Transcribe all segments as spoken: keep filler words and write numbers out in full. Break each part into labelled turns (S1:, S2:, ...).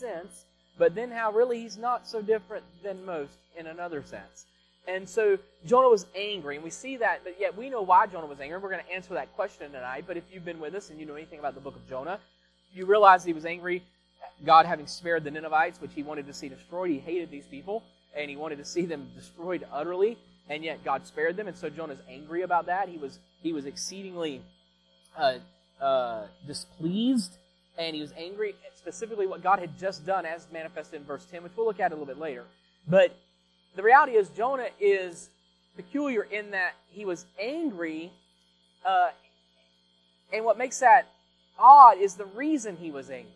S1: sense, but then how really he's not so different than most in another sense. And so Jonah was angry, and we see that, but yet we know why Jonah was angry. We're going to answer that question tonight, but if you've been with us and you know anything about the book of Jonah, you realize he was angry, God having spared the Ninevites, which he wanted to see destroyed. He hated these people, and he wanted to see them destroyed utterly, and yet God spared them, and so Jonah's angry about that. He was he was exceedingly uh, uh, displeased, and he was angry specifically what God had just done, as manifested in verse ten, which we'll look at a little bit later. But the reality is Jonah is peculiar in that he was angry, uh, and what makes that odd is the reason he was angry.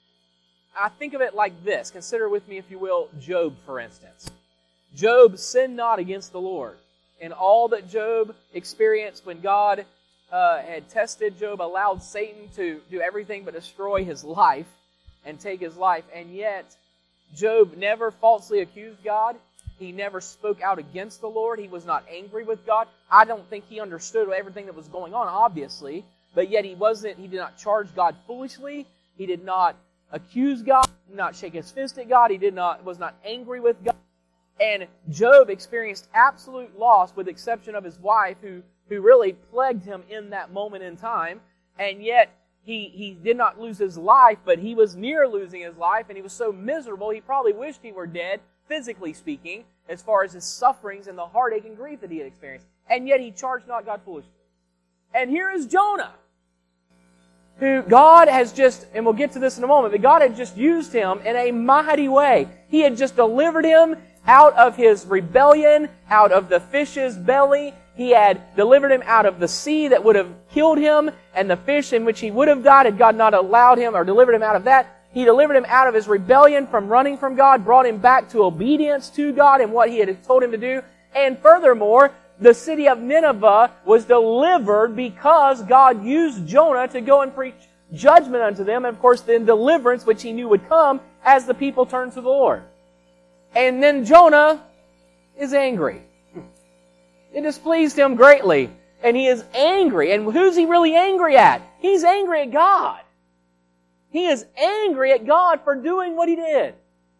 S1: I think of it like this. Consider with me, if you will, Job, for instance. Job sinned not against the Lord. And all that Job experienced when God uh, had tested Job, allowed Satan to do everything but destroy his life and take his life. And yet, Job never falsely accused God. He never spoke out against the Lord. He was not angry with God. I don't think he understood everything that was going on, obviously. But yet he wasn't, he did not charge God foolishly. He did not accuse God. He did not shake his fist at God. He did not, was not angry with God. And Job experienced absolute loss, with the exception of his wife, who, who really plagued him in that moment in time. And yet, he, he did not lose his life, but he was near losing his life, and he was so miserable, he probably wished he were dead, physically speaking, as far as his sufferings and the heartache and grief that he had experienced. And yet, he charged not God foolishly. And here is Jonah, who God has just, and we'll get to this in a moment, but God had just used him in a mighty way. He had just delivered him out of his rebellion, out of the fish's belly. He had delivered him out of the sea that would have killed him, and the fish in which he would have died had God not allowed him or delivered him out of that. He delivered him out of his rebellion from running from God, brought him back to obedience to God and what He had told him to do. And furthermore, the city of Nineveh was delivered because God used Jonah to go and preach judgment unto them, and of course then deliverance, which He knew would come as the people turned to the Lord. And then Jonah is angry. It displeased him greatly. And he is angry. And who's he really angry at? He's angry at God. He is angry at God for doing what He did.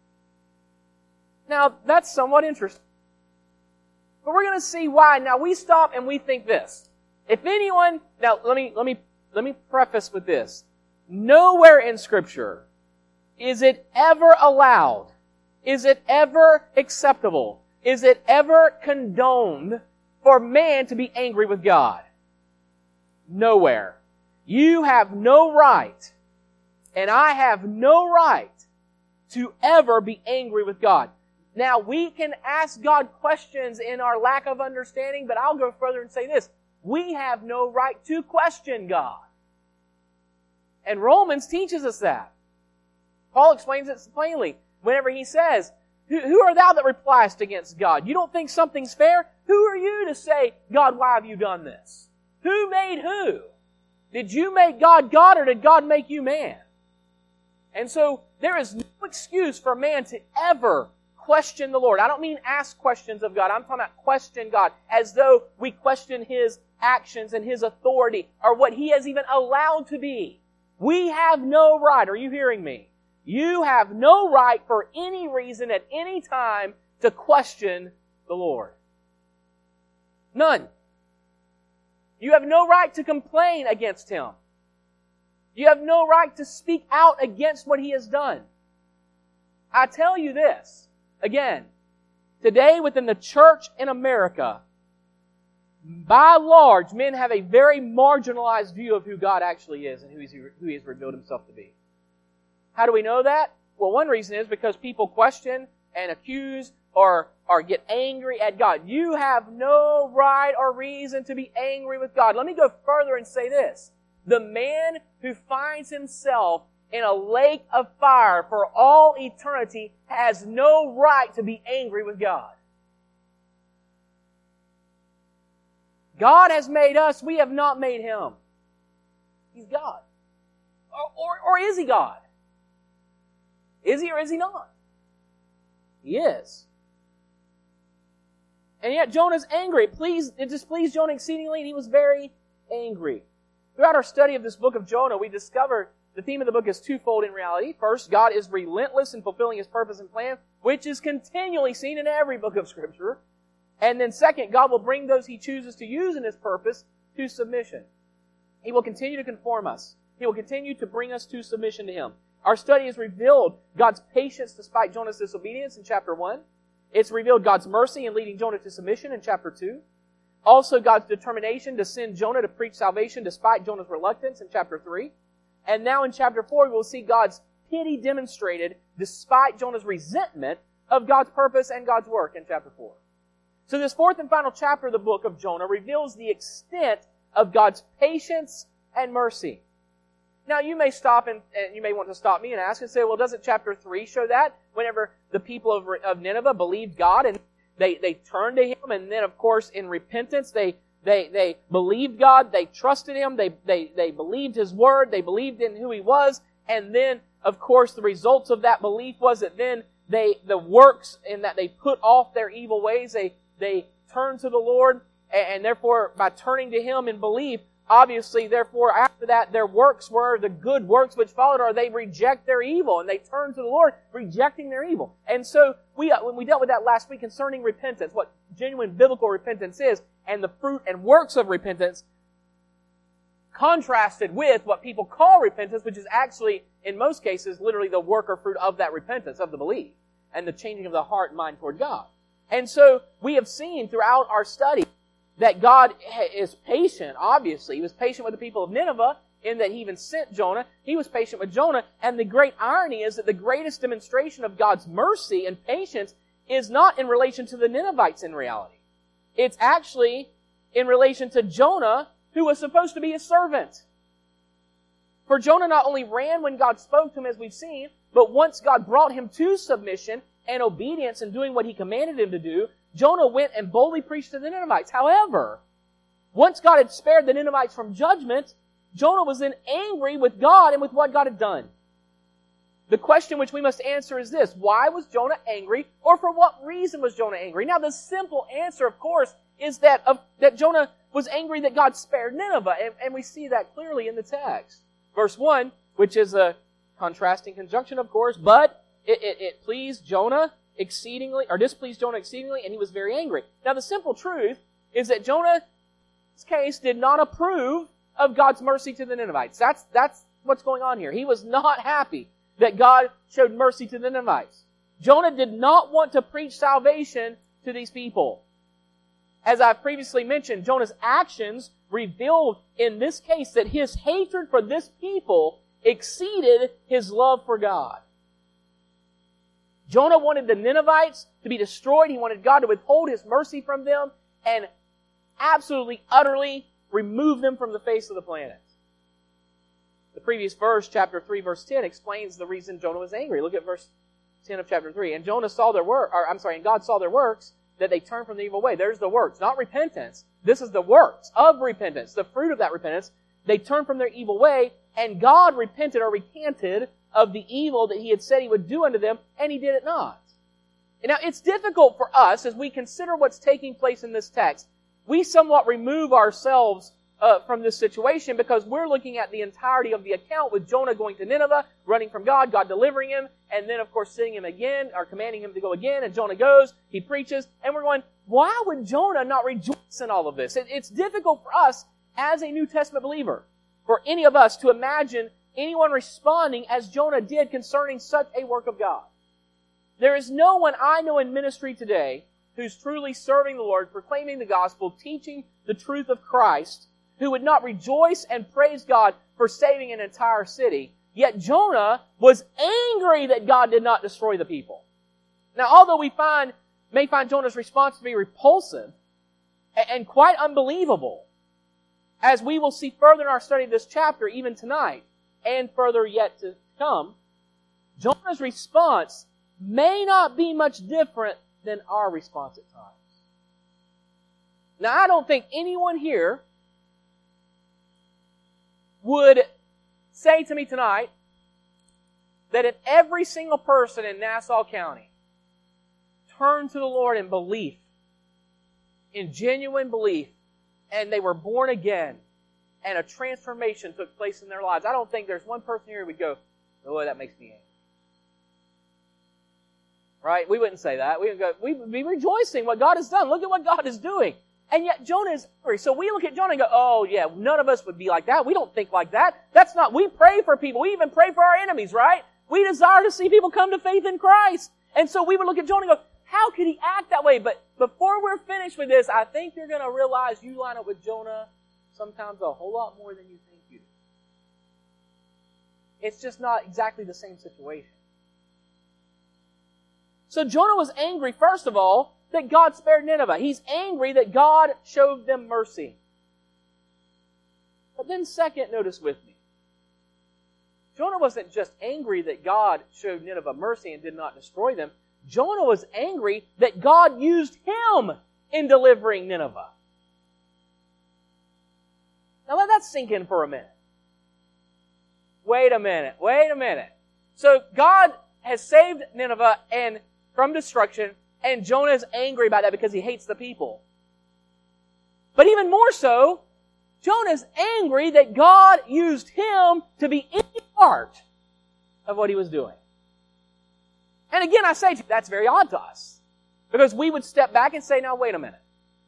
S1: Now, that's somewhat interesting. But we're going to see why. Now, we stop and we think this. If anyone... Now, let me, let me, let me preface with this. Nowhere in Scripture is it ever allowed, is it ever acceptable, is it ever condoned for man to be angry with God. Nowhere. You have no right, and I have no right, to ever be angry with God. Now, we can ask God questions in our lack of understanding, but I'll go further and say this. We have no right to question God. And Romans teaches us that. Paul explains it plainly whenever he says, Who, who are thou that repliest against God? You don't think something's fair? Who are you to say, God, why have you done this? Who made who? Did you make God God, or did God make you man? And so there is no excuse for man to ever question the Lord. I don't mean ask questions of God. I'm talking about question God as though we question His actions and His authority or what He has even allowed to be. We have no right. Are you hearing me? You have no right for any reason at any time to question the Lord. None. You have no right to complain against Him. You have no right to speak out against what He has done. I tell you this, again, today within the church in America, by and large, men have a very marginalized view of who God actually is and who He's, who He has revealed Himself to be. How do we know that? Well, one reason is because people question and accuse or, or get angry at God. You have no right or reason to be angry with God. Let me go further and say this. The man who finds himself in a lake of fire for all eternity has no right to be angry with God. God has made us. We have not made Him. He's God. Or, or, or is He God? Is He or is He not? He is. And yet Jonah's angry. It, pleased, it displeased Jonah exceedingly, and he was very angry. Throughout our study of this book of Jonah, we discovered the theme of the book is twofold in reality. First, God is relentless in fulfilling His purpose and plan, which is continually seen in every book of Scripture. And then second, God will bring those He chooses to use in His purpose to submission. He will continue to conform us. He will continue to bring us to submission to Him. Our study has revealed God's patience despite Jonah's disobedience in chapter one. It's revealed God's mercy in leading Jonah to submission in chapter two. Also, God's determination to send Jonah to preach salvation despite Jonah's reluctance in chapter three. And now in chapter four, we will see God's pity demonstrated despite Jonah's resentment of God's purpose and God's work in chapter four. So this fourth and final chapter of the book of Jonah reveals the extent of God's patience and mercy. Now, you may stop and, and you may want to stop me and ask and say, well, doesn't chapter three show that? Whenever the people of, of Nineveh believed God and they, they turned to Him, and then, of course, in repentance, they They they believed God, they trusted Him, they, they, they believed His Word, they believed in who He was, and then, of course, the results of that belief was that then they, the works in that they put off their evil ways, they, they turned to the Lord, and, and therefore, by turning to Him in belief, obviously, therefore, after that, their works were the good works which followed, or they reject their evil, and they turn to the Lord, rejecting their evil. And so, we when we dealt with that last week concerning repentance, what genuine biblical repentance is, and the fruit and works of repentance, contrasted with what people call repentance, which is actually, in most cases, literally the work or fruit of that repentance, of the belief, and the changing of the heart and mind toward God. And so, we have seen throughout our study that God is patient, obviously. He was patient with the people of Nineveh in that He even sent Jonah. He was patient with Jonah. And the great irony is that the greatest demonstration of God's mercy and patience is not in relation to the Ninevites in reality. It's actually in relation to Jonah, who was supposed to be His servant. For Jonah not only ran when God spoke to him, as we've seen, but once God brought him to submission and obedience and doing what He commanded him to do, Jonah went and boldly preached to the Ninevites. However, once God had spared the Ninevites from judgment, Jonah was then angry with God and with what God had done. The question which we must answer is this: why was Jonah angry, or for what reason was Jonah angry? Now, the simple answer, of course, is that of, that Jonah was angry that God spared Nineveh, and, and we see that clearly in the text. Verse one, which is a contrasting conjunction, of course, but it, it, it pleased Jonah exceedingly, or displeased Jonah exceedingly, and he was very angry. Now, the simple truth is that Jonah's case did not approve of God's mercy to the Ninevites. That's, that's what's going on here. He was not happy that God showed mercy to the Ninevites. Jonah did not want to preach salvation to these people. As I've previously mentioned, Jonah's actions revealed in this case that his hatred for this people exceeded his love for God. Jonah wanted the Ninevites to be destroyed. He wanted God to withhold His mercy from them and absolutely, utterly remove them from the face of the planet. The previous verse, chapter three, verse ten, explains the reason Jonah was angry. Look at verse ten of chapter three. And Jonah saw their work, or I'm sorry, and God saw their works, that they turned from the evil way. There's the works, not repentance. This is the works of repentance, the fruit of that repentance. They turned from their evil way, and God repented or recanted of the evil that He had said He would do unto them, and He did it not. Now, it's difficult for us, as we consider what's taking place in this text, we somewhat remove ourselves uh, from this situation because we're looking at the entirety of the account with Jonah going to Nineveh, running from God, God delivering him, and then, of course, sending him again, or commanding him to go again, and Jonah goes, he preaches, and we're going, why would Jonah not rejoice in all of this? It, it's difficult for us, as a New Testament believer, for any of us to imagine anyone responding as Jonah did concerning such a work of God. There is no one I know in ministry today who's truly serving the Lord, proclaiming the gospel, teaching the truth of Christ, who would not rejoice and praise God for saving an entire city. Yet Jonah was angry that God did not destroy the people. Now, although we find may find Jonah's response to be repulsive and quite unbelievable, as we will see further in our study of this chapter, even tonight, and further yet to come, Jonah's response may not be much different than our response at times. Now, I don't think anyone here would say to me tonight that if every single person in Nassau County turned to the Lord in belief, in genuine belief, and they were born again, and a transformation took place in their lives. I don't think there's one person here who would go, "Oh, that makes me angry." Right? We wouldn't say that. We would go, we would be rejoicing what God has done. Look at what God is doing. And yet Jonah is angry. So we look at Jonah and go, "Oh yeah, none of us would be like that. We don't think like that. That's not, we pray for people. We even pray for our enemies, right? We desire to see people come to faith in Christ." And so we would look at Jonah and go, "How could he act that way?" But before we're finished with this, I think you're going to realize you line up with Jonah sometimes a whole lot more than you think you do. It's just not exactly the same situation. So Jonah was angry, first of all, that God spared Nineveh. He's angry that God showed them mercy. But then second, notice with me, Jonah wasn't just angry that God showed Nineveh mercy and did not destroy them. Jonah was angry that God used him in delivering Nineveh. Now let that sink in for a minute. Wait a minute, wait a minute. So God has saved Nineveh and from destruction, and Jonah is angry about that because he hates the people. But even more so, Jonah is angry that God used him to be any part of what he was doing. And again, I say that's very odd to us. Because we would step back and say, now wait a minute.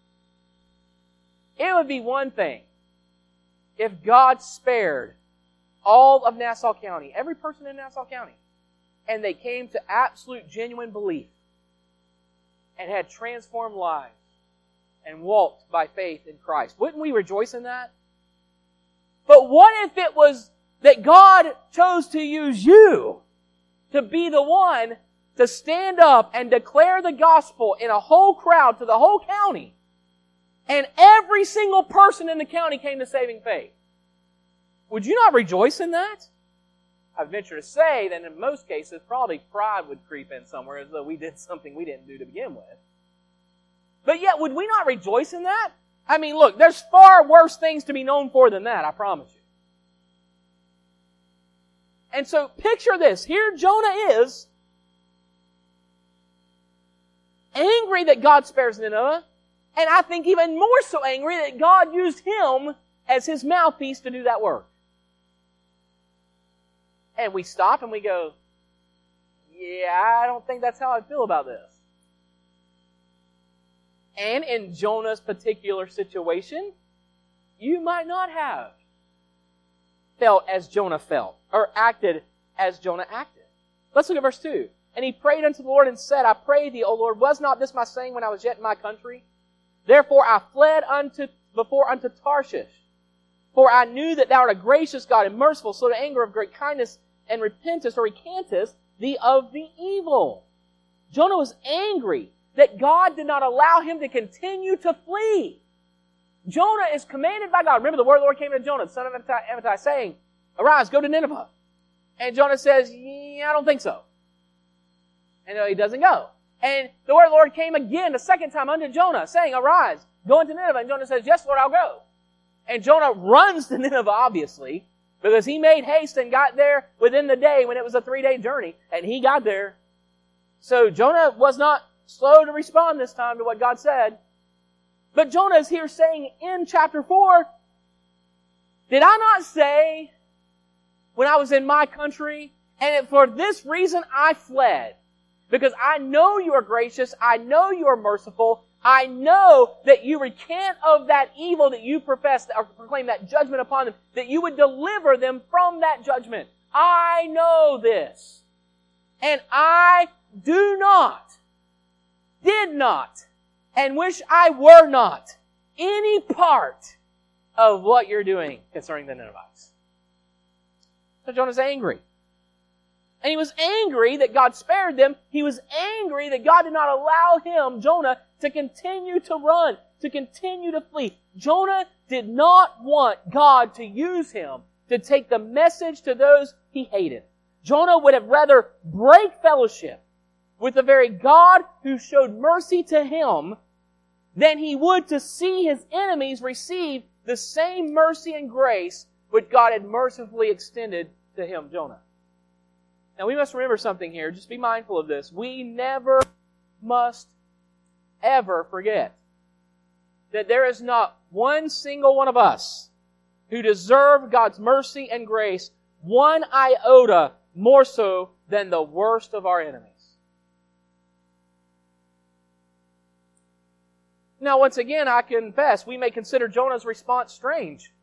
S1: It would be one thing if God spared all of Nassau County, every person in Nassau County, and they came to absolute genuine belief and had transformed lives and walked by faith in Christ. Wouldn't we rejoice in that? But what if it was that God chose to use you to be the one to stand up and declare the gospel in a whole crowd to the whole county, and every single person in the county came to saving faith? Would you not rejoice in that? I venture to say that in most cases, probably pride would creep in somewhere as though we did something we didn't do to begin with. But yet, would we not rejoice in that? I mean, look, there's far worse things to be known for than that, I promise you. And so, picture this. Here Jonah is, angry that God spares Nineveh, and I think even more so angry that God used him as his mouthpiece to do that work. And we stop and we go, yeah, I don't think that's how I feel about this. And in Jonah's particular situation, you might not have felt as Jonah felt, or acted as Jonah acted. Let's look at verse two. And he prayed unto the Lord and said, I pray thee, O Lord, was not this my saying when I was yet in my country? Therefore I fled unto before unto Tarshish. For I knew that thou art a gracious God and merciful, slow to anger, of great kindness, and repentest or recantest thee of the evil. Jonah was angry that God did not allow him to continue to flee. Jonah is commanded by God. Remember, the word of the Lord came to Jonah, the son of Amittai, Amittai, saying, arise, go to Nineveh. And Jonah says, yeah, I don't think so. And no, he doesn't go. And the word of the Lord came again, the second time, unto Jonah, saying, arise, go into Nineveh. And Jonah says, yes, Lord, I'll go. And Jonah runs to Nineveh, obviously, because he made haste and got there within the day when it was a three-day journey. And he got there. So Jonah was not slow to respond this time to what God said. But Jonah is here saying in chapter four, did I not say when I was in my country, and for this reason I fled? Because I know you are gracious, I know you are merciful, I know that you recant of that evil that you profess, or proclaim that judgment upon them, that you would deliver them from that judgment. I know this. And I do not, did not, and wish I were not any part of what you're doing concerning the Ninevites. So Jonah's angry. And he was angry that God spared them. He was angry that God did not allow him, Jonah, to continue to run, to continue to flee. Jonah did not want God to use him to take the message to those he hated. Jonah would have rather break fellowship with the very God who showed mercy to him than he would to see his enemies receive the same mercy and grace which God had mercifully extended to him, Jonah. Now we must remember something here. Just be mindful of this. We never must ever forget that there is not one single one of us who deserve God's mercy and grace one iota more so than the worst of our enemies. Now, once again, I confess, we may consider Jonah's response strange.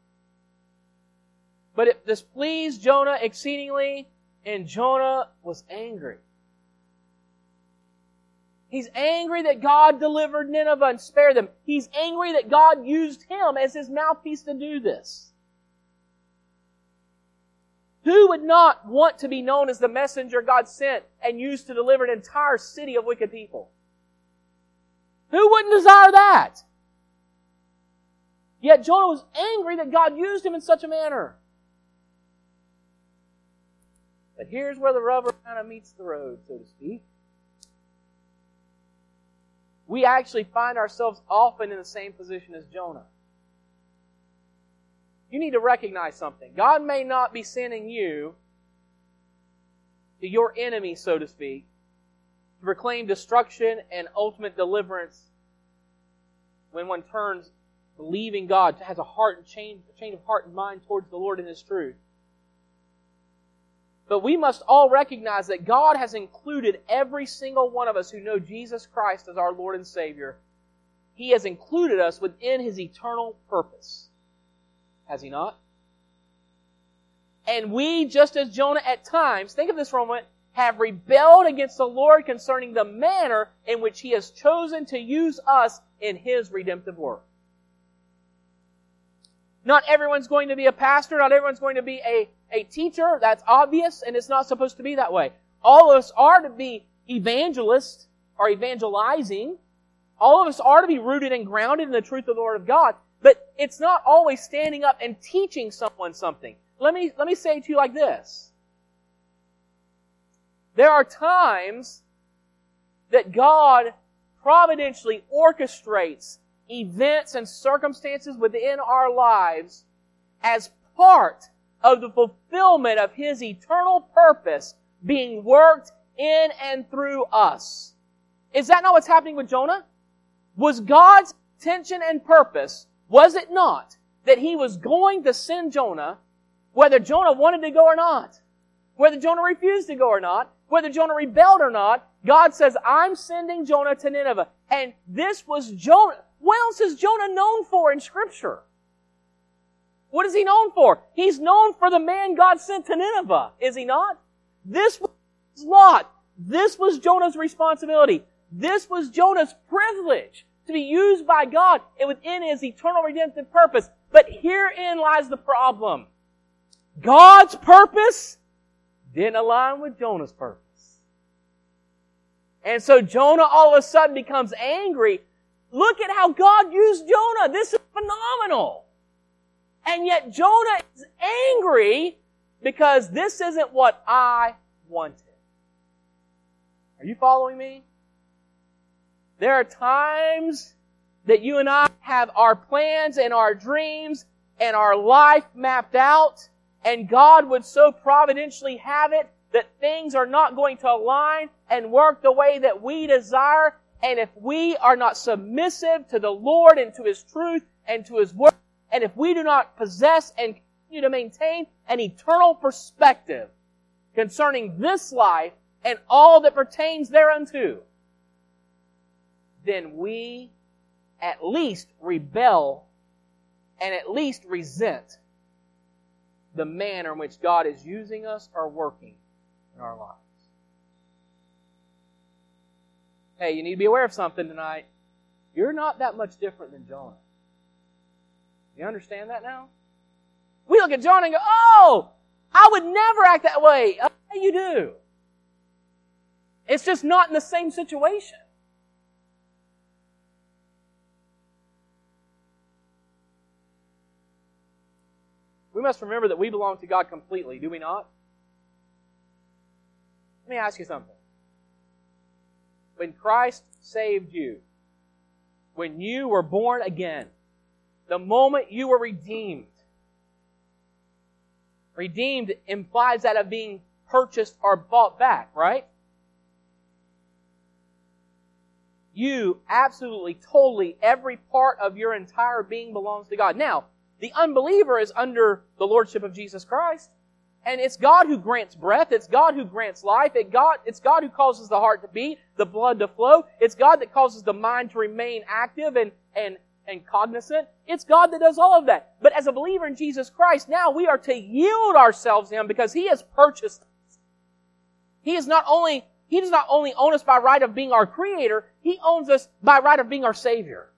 S1: But it displeased Jonah exceedingly, and Jonah was angry. He's angry that God delivered Nineveh and spared them. He's angry that God used him as his mouthpiece to do this. Who would not want to be known as the messenger God sent and used to deliver an entire city of wicked people? Who wouldn't desire that? Yet Jonah was angry that God used him in such a manner. But here's where the rubber kind of meets the road, so to speak. We actually find ourselves often in the same position as Jonah. You need to recognize something. God may not be sending you to your enemy, so to speak, to proclaim destruction and ultimate deliverance when one turns believing God, has a heart and change, a change of heart and mind towards the Lord and His truth. But we must all recognize that God has included every single one of us who know Jesus Christ as our Lord and Savior. He has included us within His eternal purpose. Has He not? And we, just as Jonah at times, think of this for a moment, have rebelled against the Lord concerning the manner in which He has chosen to use us in His redemptive work. Not everyone's going to be a pastor. Not everyone's going to be a, a teacher. That's obvious, and it's not supposed to be that way. All of us are to be evangelists or evangelizing. All of us are to be rooted and grounded in the truth of the Word of God. But it's not always standing up and teaching someone something. Let me, let me say it to you like this. There are times that God providentially orchestrates events and circumstances within our lives as part of the fulfillment of His eternal purpose being worked in and through us. Is that not what's happening with Jonah? Was God's intention and purpose, was it not, that He was going to send Jonah, whether Jonah wanted to go or not, whether Jonah refused to go or not, whether Jonah rebelled or not? God says, I'm sending Jonah to Nineveh. And this was Jonah. What else is Jonah known for in Scripture? What is he known for? He's known for the man God sent to Nineveh, is he not? This was his lot. This was Jonah's responsibility. This was Jonah's privilege to be used by God and within His eternal redemptive purpose. But herein lies the problem. God's purpose didn't align with Jonah's purpose. And so Jonah all of a sudden becomes angry. Look at how God used Jonah. This is phenomenal. And yet Jonah is angry because this isn't what I wanted. Are you following me? There are times that you and I have our plans and our dreams and our life mapped out, and God would so providentially have it that things are not going to align and work the way that we desire. And if we are not submissive to the Lord and to His truth and to His Word, and if we do not possess and continue to maintain an eternal perspective concerning this life and all that pertains thereunto, then we at least rebel and at least resent the manner in which God is using us or working in our lives. Hey, you need to be aware of something tonight. You're not that much different than Jonah. You understand that now? We look at Jonah and go, oh, I would never act that way. Oh, yeah, you do. It's just not in the same situation. We must remember that we belong to God completely, do we not? Let me ask you something. When Christ saved you, when you were born again, the moment you were redeemed, redeemed implies that of being purchased or bought back, right? You absolutely, totally, every part of your entire being belongs to God. Now, The unbeliever is under the lordship of Jesus Christ. And it's God who grants breath. It's God who grants life. It God, it's God who causes the heart to beat, the blood to flow. It's God that causes the mind to remain active and, and, and cognizant. It's God that does all of that. But as a believer in Jesus Christ, now we are to yield ourselves to Him because He has purchased us. He is not only, He does not only own us by right of being our Creator, He owns us by right of being our Savior,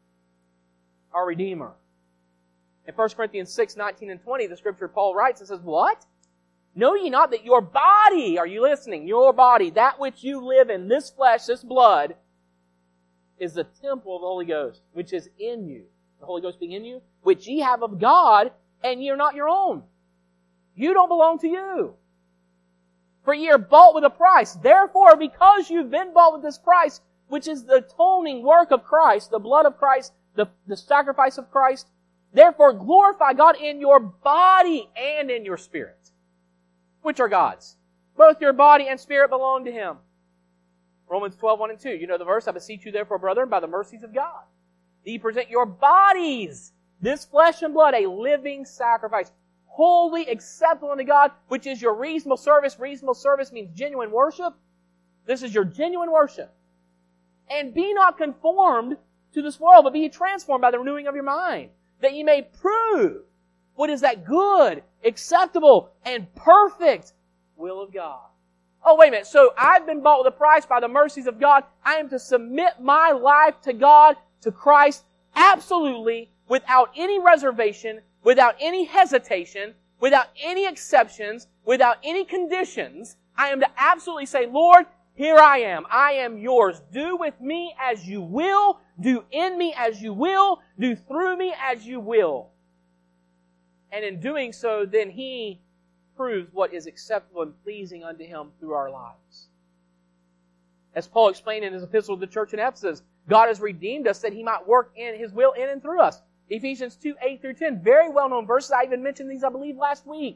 S1: our Redeemer. In First Corinthians six, nineteen and twenty, the Scripture Paul writes and says, what? Know ye not that your body, are you listening? Your body, that which you live in, this flesh, this blood, is the temple of the Holy Ghost, which is in you. The Holy Ghost being in you, which ye have of God, and ye are not your own. You don't belong to you. For ye are bought with a price. Therefore, because you've been bought with this price, which is the atoning work of Christ, the blood of Christ, the, the sacrifice of Christ, therefore glorify God in your body and in your spirit, which are God's. Both your body and spirit belong to Him. Romans twelve, one and two. You know the verse, I beseech you therefore, brethren, by the mercies of God, that ye present your bodies, this flesh and blood, a living sacrifice, holy, acceptable unto God, which is your reasonable service. Reasonable service means genuine worship. This is your genuine worship. And be not conformed to this world, but be ye transformed by the renewing of your mind, that ye may prove what is that good, acceptable, and perfect will of God. Oh, wait a minute. So I've been bought with a price by the mercies of God. I am to submit my life to God, to Christ, absolutely, without any reservation, without any hesitation, without any exceptions, without any conditions. I am to absolutely say, Lord, here I am. I am yours. Do with me as you will. Do in me as you will. Do through me as you will. And in doing so, then He proves what is acceptable and pleasing unto Him through our lives. As Paul explained in his epistle to the church in Ephesus, God has redeemed us that He might work in His will in and through us. Ephesians two, eight through ten, very well-known verses. I even mentioned these, I believe, last week.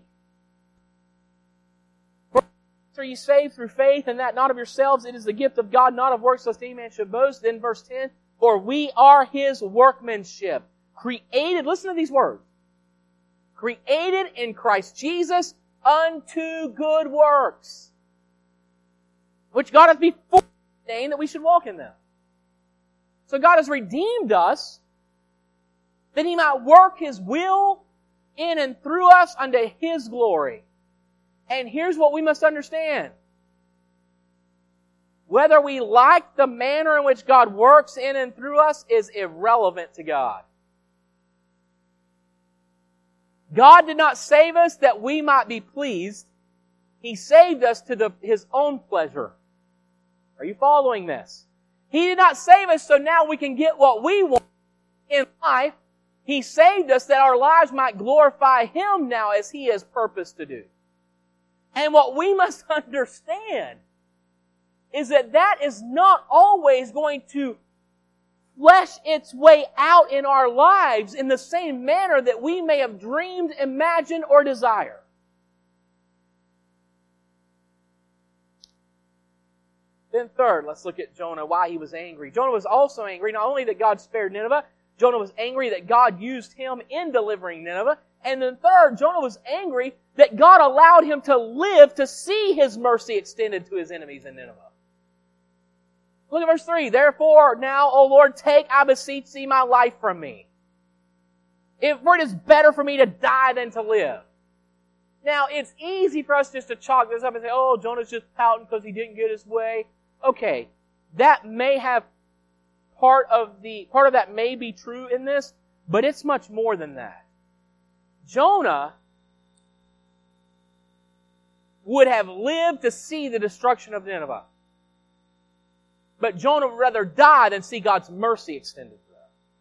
S1: For are ye saved through faith, and that not of yourselves, it is the gift of God, not of works, lest any man should boast. Then verse ten, for we are His workmanship, created, listen to these words, created in Christ Jesus unto good works, which God hath before ordained that we should walk in them. So God has redeemed us that He might work His will in and through us unto His glory. And here's what we must understand. Whether we like the manner in which God works in and through us is irrelevant to God. God did not save us that we might be pleased. He saved us to the, His own pleasure. Are you following this? He did not save us so now we can get what we want in life. He saved us that our lives might glorify Him now as He has purposed to do. And what we must understand is that that is not always going to flesh its way out in our lives in the same manner that we may have dreamed, imagined, or desired. Then third, let's look at Jonah, why he was angry. Jonah was also angry, not only that God spared Nineveh, Jonah was angry that God used him in delivering Nineveh. And then third, Jonah was angry that God allowed him to live to see His mercy extended to his enemies in Nineveh. Look at verse three. Therefore now, O Lord, take, I beseech Thee, my life from me. If for it is better for me to die than to live. Now, it's easy for us just to chalk this up and say, oh, Jonah's just pouting because he didn't get his way. Okay, that may have part of the, part of that may be true in this, but it's much more than that. Jonah would have lived to see the destruction of Nineveh. But Jonah would rather die than see God's mercy extended to them.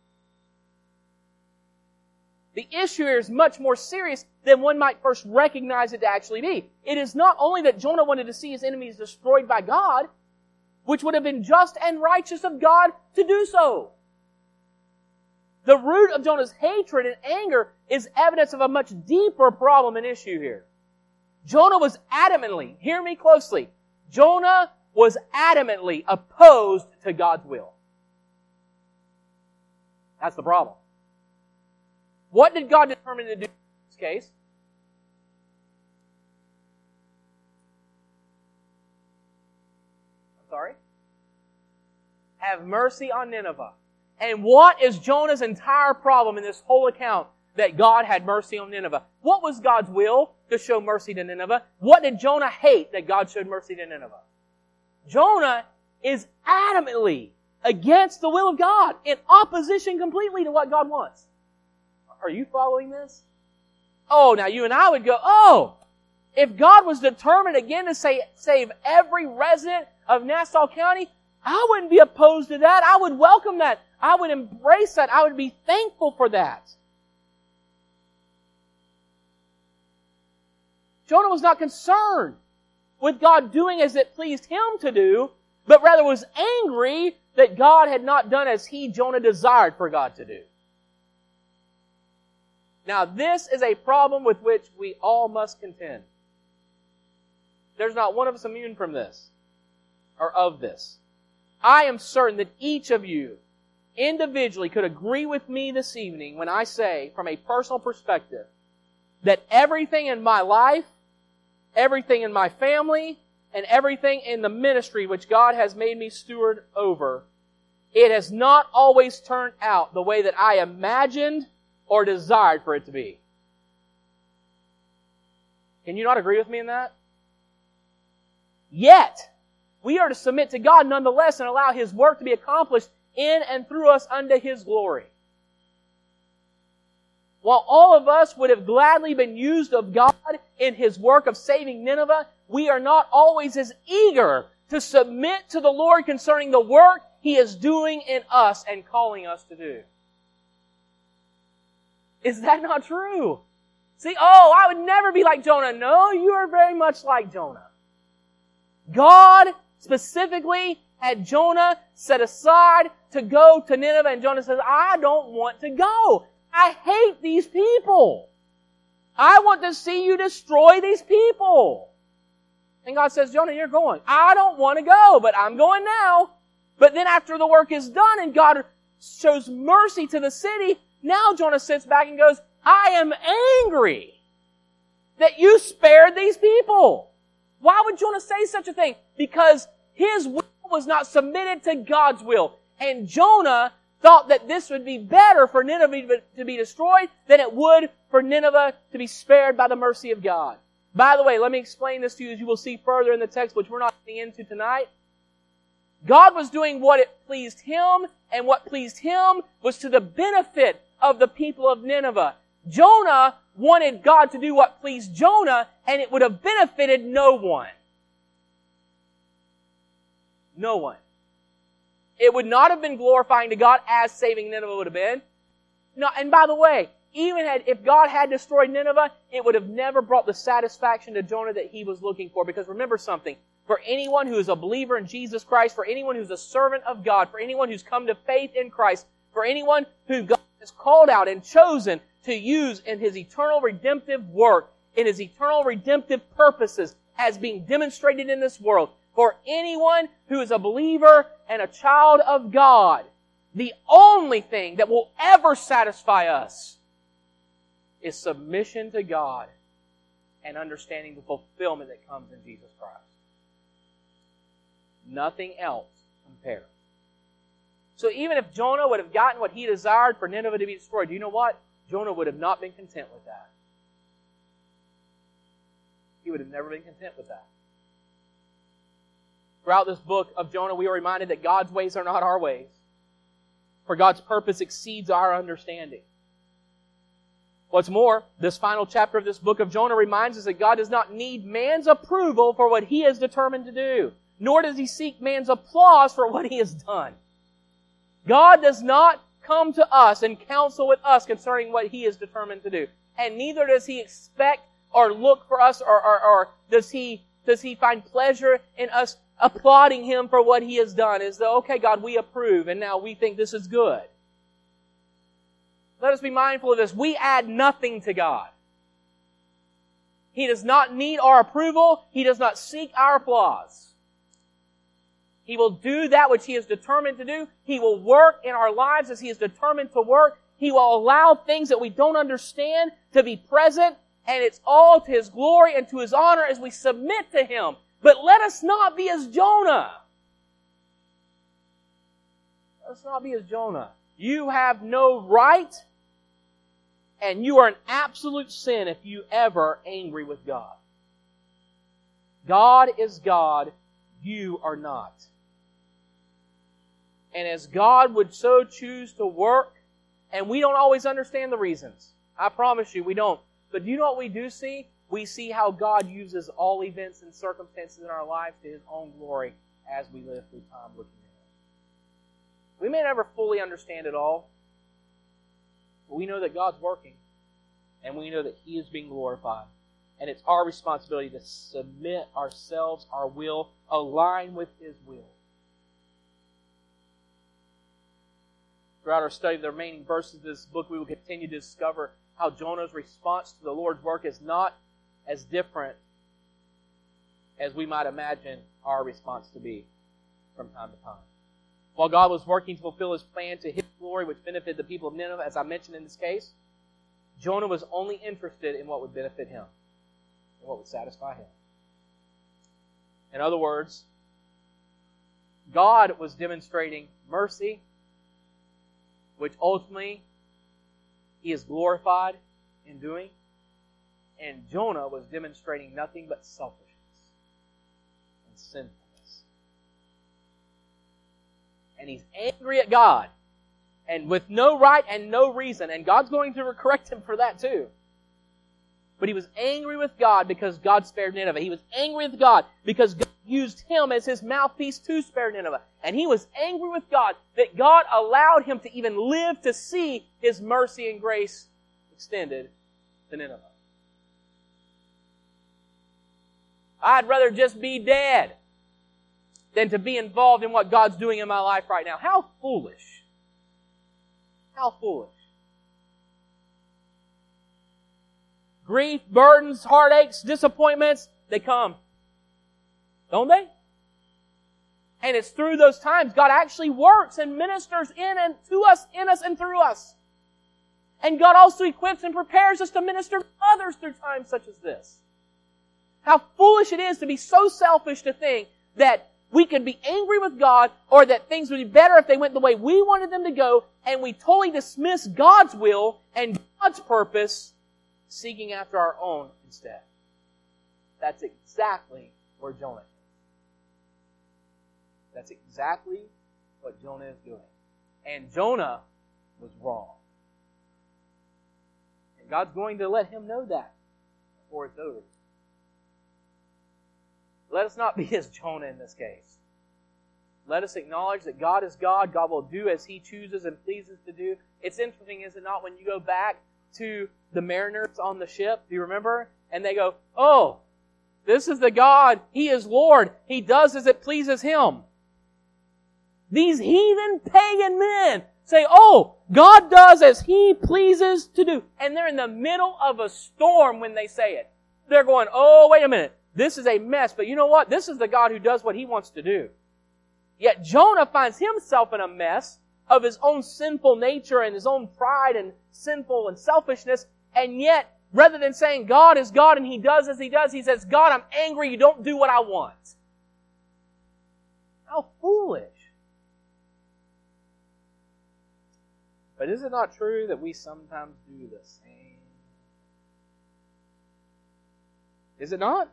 S1: The issue here is much more serious than one might first recognize it to actually be. It is not only that Jonah wanted to see his enemies destroyed by God, which would have been just and righteous of God to do so. The root of Jonah's hatred and anger is evidence of a much deeper problem and issue here. Jonah was adamantly, hear me closely, Jonah was adamantly opposed to God's will. That's the problem. What did God determine to do in this case? I'm sorry? Have mercy on Nineveh. And what is Jonah's entire problem in this whole account? That God had mercy on Nineveh. What was God's will? To show mercy to Nineveh. What did Jonah hate that God showed mercy to Nineveh? Jonah is adamantly against the will of God, in opposition completely to what God wants. Are you following this? Oh, now you and I would go, oh, if God was determined again to say, save every resident of Nassau County, I wouldn't be opposed to that. I would welcome that. I would embrace that. I would be thankful for that. Jonah was not concerned with God doing as it pleased him to do, but rather was angry that God had not done as he, Jonah, desired for God to do. Now, this is a problem with which we all must contend. There's not one of us immune from this, or of this. I am certain that each of you individually could agree with me this evening when I say, from a personal perspective, that everything in my life, everything in my family, and everything in the ministry which God has made me steward over, it has not always turned out the way that I imagined or desired for it to be. Can you not agree with me in that? Yet, we are to submit to God nonetheless and allow His work to be accomplished in and through us unto His glory. While all of us would have gladly been used of God in His work of saving Nineveh, we are not always as eager to submit to the Lord concerning the work He is doing in us and calling us to do. Is that not true? See, oh, I would never be like Jonah. No, you are very much like Jonah. God specifically had Jonah set aside to go to Nineveh, and Jonah says, I don't want to go. I hate these people. I want to see you destroy these people. And God says, Jonah, you're going. I don't want to go, but I'm going now. But then after the work is done and God shows mercy to the city, now Jonah sits back and goes, I am angry that you spared these people. Why would Jonah say such a thing? Because his will was not submitted to God's will. And Jonah thought that this would be better for Nineveh to be destroyed than it would for Nineveh to be spared by the mercy of God. By the way, let me explain this to you as you will see further in the text, which we're not getting into tonight. God was doing what it pleased Him, and what pleased Him was to the benefit of the people of Nineveh. Jonah wanted God to do what pleased Jonah, and it would have benefited no one. No one. It would not have been glorifying to God as saving Nineveh would have been. No, and by the way, even had, if God had destroyed Nineveh, it would have never brought the satisfaction to Jonah that he was looking for. Because remember something, for anyone who is a believer in Jesus Christ, for anyone who's a servant of God, for anyone who's come to faith in Christ, for anyone who God has called out and chosen to use in His eternal redemptive work, in His eternal redemptive purposes as being demonstrated in this world, for anyone who is a believer and a child of God, the only thing that will ever satisfy us is submission to God and understanding the fulfillment that comes in Jesus Christ. Nothing else compares. So even if Jonah would have gotten what he desired for Nineveh to be destroyed, do you know what? Jonah would have not been content with that. He would have never been content with that. Throughout this book of Jonah, we are reminded that God's ways are not our ways, for God's purpose exceeds our understanding. What's more, this final chapter of this book of Jonah reminds us that God does not need man's approval for what He has determined to do, nor does He seek man's applause for what He has done. God does not come to us and counsel with us concerning what He is determined to do. And neither does He expect or look for us, or, or, or does He does He find pleasure in us applauding Him for what He has done, as though, okay, God, we approve, and now we think this is good. Let us be mindful of this. We add nothing to God. He does not need our approval. He does not seek our applause. He will do that which He is determined to do. He will work in our lives as He is determined to work, He will allow things that we don't understand to be present, and it's all to His glory and to His honor as we submit to Him. But let us not be as Jonah. Let us not be as Jonah. You have no right, and you are an absolute sin if you ever are angry with God. God is God, you are not. And as God would so choose to work, and we don't always understand the reasons. I promise you, we don't. But do you know what we do see? We see how God uses all events and circumstances in our lives to His own glory as we live through time looking at it. We may never fully understand it all, but we know that God's working, and we know that He is being glorified. And it's our responsibility to submit ourselves, our will, align with His will. Throughout our study of the remaining verses of this book, we will continue to discover how Jonah's response to the Lord's work is not as different as we might imagine our response to be from time to time. While God was working to fulfill His plan to His glory, which benefited the people of Nineveh, as I mentioned in this case, Jonah was only interested in what would benefit him, and what would satisfy him. In other words, God was demonstrating mercy, which ultimately He is glorified in doing. And Jonah was demonstrating nothing but selfishness and sinfulness. And he's angry at God, and with no right and no reason. And God's going to correct him for that too. But he was angry with God because God spared Nineveh. He was angry with God because God used him as His mouthpiece to spare Nineveh. And he was angry with God that God allowed him to even live to see His mercy and grace extended to Nineveh. I'd rather just be dead than to be involved in what God's doing in my life right now. How foolish. How foolish. Grief, burdens, heartaches, disappointments, they come. Don't they? And it's through those times God actually works and ministers in and to us, in us and through us. And God also equips and prepares us to minister to others through times such as this. How foolish it is to be so selfish to think that we could be angry with God, or that things would be better if they went the way we wanted them to go, and we totally dismiss God's will and God's purpose, seeking after our own instead. That's exactly where Jonah is. That's exactly what Jonah is doing. And Jonah was wrong. And God's going to let him know that before it's over. Let us not be as Jonah in this case. Let us acknowledge that God is God. God will do as He chooses and pleases to do. It's interesting, is it not, when you go back to the mariners on the ship, do you remember? And they go, oh, this is the God. He is Lord. He does as it pleases Him. These heathen pagan men say, oh, God does as He pleases to do. And they're in the middle of a storm when they say it. They're going, oh, wait a minute. This is a mess, but you know what? This is the God who does what He wants to do. Yet Jonah finds himself in a mess of his own sinful nature and his own pride and sinful and selfishness, and yet, rather than saying God is God and He does as He does, he says, God, I'm angry, you don't do what I want. How foolish. But is it not true that we sometimes do the same? Is it not?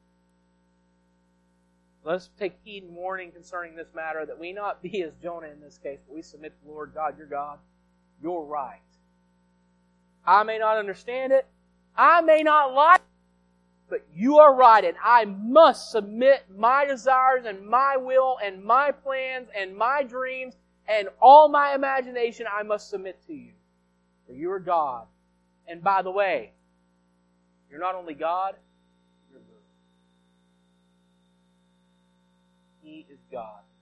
S1: Let us take heed and warning concerning this matter, that we not be as Jonah in this case, but we submit to the Lord God, your God. You're right. I may not understand it. I may not like it. But you are right, and I must submit my desires and my will and my plans and my dreams and all my imagination, I must submit to you. For you are God. And by the way, you're not only God, He is God.